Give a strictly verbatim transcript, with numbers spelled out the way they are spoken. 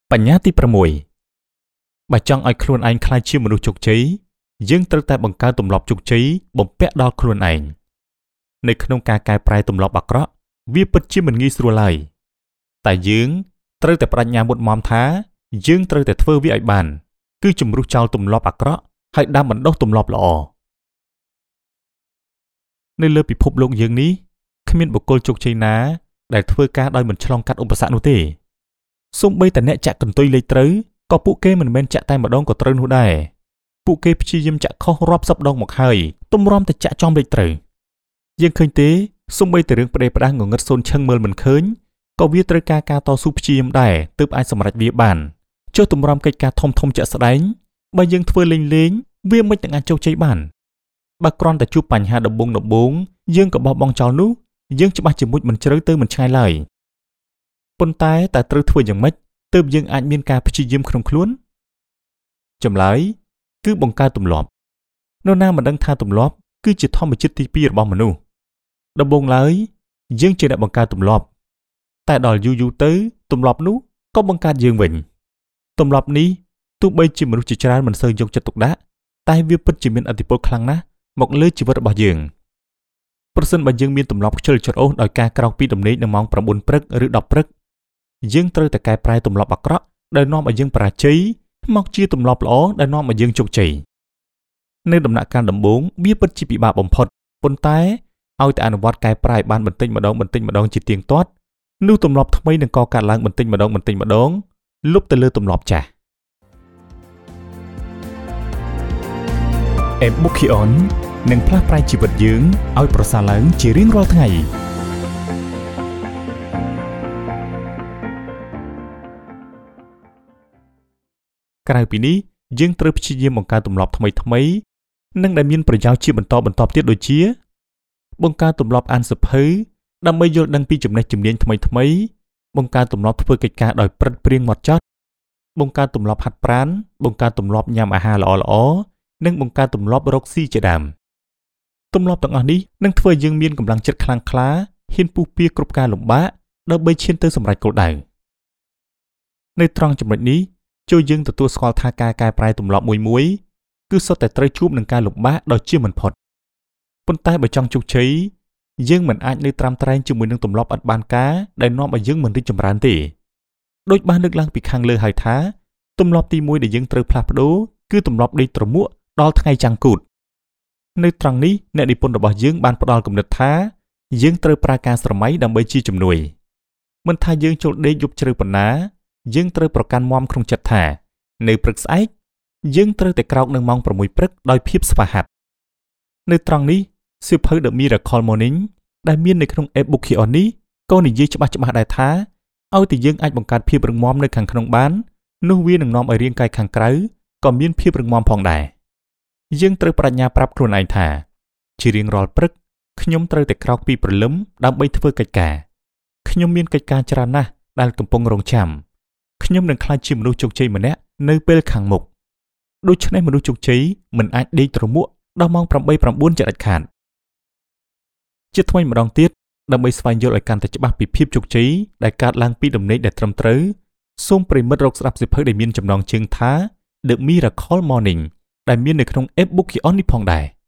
បញ្ញាទីប្រាំមួយបើចង់ឲ្យខ្លួនឯងក្លាយជាមនុស្សជោគជ័យយើងត្រូវតែបង្កើតទម្លាប់ជោគជ័យបំពាក់ដល់ខ្លួនឯងនៅក្នុងការកែប្រែទម្លាប់អាក្រក់វាពិតជាមិនងាយស្រួលឡើយតែយើងត្រូវតែបដិញ្ញាមុតមមថាយើងត្រូវតែធ្វើវាឲ្យបានគឺជំរុះចោលទម្លាប់អាក្រក់ហើយដាំបណ្ដុះទម្លាប់ល្អនៅលើពិភពលោកយើងនេះគ្មានបុគ្គលជោគជ័យណាដែលធ្វើការដោយមិនឆ្លងកាត់ឧបសគ្គនោះទេសូម្បីតែអ្នកចាក់កន្ទុយលេខត្រូវក៏ពួកគេមិនមែនចាក់តែម្ដងក៏ត្រូវនោះដែរពួកគេព្យាយាមចាក់ខុសរាប់សិបដងមកហើយទម្រាំតែចាក់ចំលេខត្រូវយើងឃើញទេសូម្បីតែរឿងផ្ដេសផ្ដាស់ងងឹតសូនឈឹងមើលមិនឃើញក៏វាត្រូវការការតស៊ូព្យាយាមដែរទើបអាចសម្រេចវាបានចុះទម្រាំកិច្ចការធំធំជាក់ស្ដែងបើយើងធ្វើលេងលេងវាមិនទាំងអាចជោគជ័យបានបើគ្រាន់តែជួបបញ្ហាដំបូងដំបូងយើងក៏បោះបង់ចោលនោះយើងច្បាស់ជាមុជមិនជ្រៅទៅមិនឆ្ងាយឡើយប៉ុន្តែតែត្រូវធ្វើយ៉ាងម៉េចទើបយើងអាចមានការព្យាយាមក្នុងខ្លួនចម្លើយគឺបង្កើតទម្លាប់នរណាមិនដឹងថាទម្លាប់គឺជាធម្មជាតិទីពីររបស់មនុស្សដំបូងឡើយយើងជាអ្នកបង្កើតទម្លាប់តែដល់យូរយូរទៅទម្លាប់នោះក៏បង្កើតយើងវិញទម្លាប់នេះទោះបីជាមនុស្សជាច្រើនមិនសូវយកចិត្តទុកដាក់តែវាពិតជាមានឥទ្ធិពលខ្លាំងណាស់មកលើជីវិតរបស់យើងប្រសិនបើយើងមានទម្លាប់ខ្ជិលច្រអូសដោយការក្រោកពីដំណេកនៅម៉ោងប្រាំបួនព្រឹកឬដប់ព្រឹកយើងត្រូវតែកែប្រែទម្លាប់អាក្រក់ដែលនាំឲ្យយើងបរាជ័យមកជាទម្លាប់ល្អដែលនាំឲ្យយើងជោគជ័យនៅដំណាក់កាលដំបូងវាពិតជាពិបាកបំផុតប៉ុន្តែឲ្យតែអនុវត្តកែប្រែបានបន្តិចម្ដងបន្តិចម្ដងជាទៀងទាត់នោះទម្លាប់ថ្មីនឹងកកើតឡើងបន្តិចម្ដងបន្តិចម្ដងលុបទៅលើទម្លាប់ចាស់ Ebookyon នឹងផ្លាស់ប្រែជីវិតយើងឲ្យប្រសើរឡើងជារៀងរាល់ថ្ងៃក្រៅពីនេះយើងត្រូវព្យាយាមបង្កើតទម្លាប់ថ្មីថ្មីនិងដែលមានប្រយោជន៍ជាបន្តបន្ទាប់ទៀតដូចជាបង្កើតទម្លាប់អានសៀវភៅដើម្បីយល់ដឹងពីចំណេះជំនាញថ្មីថ្មីបង្កើតទម្លាប់ធ្វើកិច្ចការដោយព្រឹត្តព្រៀងហ្មត់ចត់បង្កើតទម្លាប់ហាត់ប្រាណបង្កើតទម្លាប់ញ៉ាំអាហារល្អល្អនិងបង្កើតទម្លាប់រកស៊ីជាដើមទម្លាប់ទាំងអស់នេះនឹងធ្វើឲ្យយើងមានកម្លាំងចិត្តខ្លាំងក្លាហ៊ានពុះពៀគ្រប់ការលំបាកដើម្បីឈានទៅសម្រេចគោលដៅនៅត្រង់ចំណុចនេះចូលយើងទទួលស្គាល់ថាការកែប្រែទម្លាប់មួយមួយគឺសុទ្ធតែត្រូវជួបនឹងការលំបាកដ៏ជាមិនផុតប៉ុន្តែបើចង់ជោគជ័យយើងមិនអាចនៅត្រាំត្រែងជាមួយនឹងទម្លាប់ឥតបានការដែលនាំឲ្យយើងមិនរីកចម្រើនទេដូចបានលើកឡើងពីខាងលើហើយថាទម្លាប់ទីមួយដែលយើងត្រូវផ្លាស់ប្ដូរគឺទម្លាប់ដេកទ្រមួកដល់ថ្ងៃចាំងគូតនៅត្រង់នេះអ្នកនិពន្ធរបស់យើងបានផ្ដល់គំនិតថាយើងត្រូវប្រើការស្រមៃដើម្បីជាជំនួយមិនថាយើងចូលដេកយប់ជ្រៅប៉ុណ្ណាយើងត្រូវប្រកាន់មាំក្នុងចិត្តថានៅព្រឹកស្អែកយើងត្រូវតែក្រោកនៅម៉ោងប្រាំមួយព្រឹកដោយភាពស្វាហាប់នៅត្រង់នេះសៀវភៅ The Miracle Morning ដែលមាននៅក្នុង Ebookyon នេះក៏និយាយច្បាស់ច្បាស់ដែរថាឲ្យតែយើងអាចបង្កើតភាពរឹងមាំនៅខាងក្នុងបាននោះវានឹងនាំឲ្យរាងកាយខាងក្រៅក៏មានភាពរឹងមាំផងដែរយើងត្រូវប្រាជ្ញាប្រាប់ខ្លួនឯងថាជារៀងរាល់ព្រឹកខ្ញុំត្រូវតែក្រោកពីព្រលឹមដើម្បីធ្វើកិច្ចការខ្ញុំមានកិច្ចការច្រើនណាស់ដែលកំពុងរងចាំខ្ញុំនឹងក្លាយជាមនុស្សជោគជ័យម្នាក់នៅពេលខាងមុខដូច្នេះមនុស្សជោគជ័យមិនអាចដេកទ្រមួកដល់ម៉ោងប្រាំបីប្រាំបួនជាដាច់ខាតជាថ្មីម្ដងទៀតដើម្បីស្វែងយល់ឲ្យកាន់តែច្បាស់ពីភាពជោគជ័យដែលកើតឡើងពីដំណេកដែលត្រឹមត្រូវសូមប្រិមិត្តរកស្ដាប់សៀវភៅដែលមានចំណងជើងថា The Miracle Morning ដែលមាននៅក្នុង Ebookyon នេះផងដែរ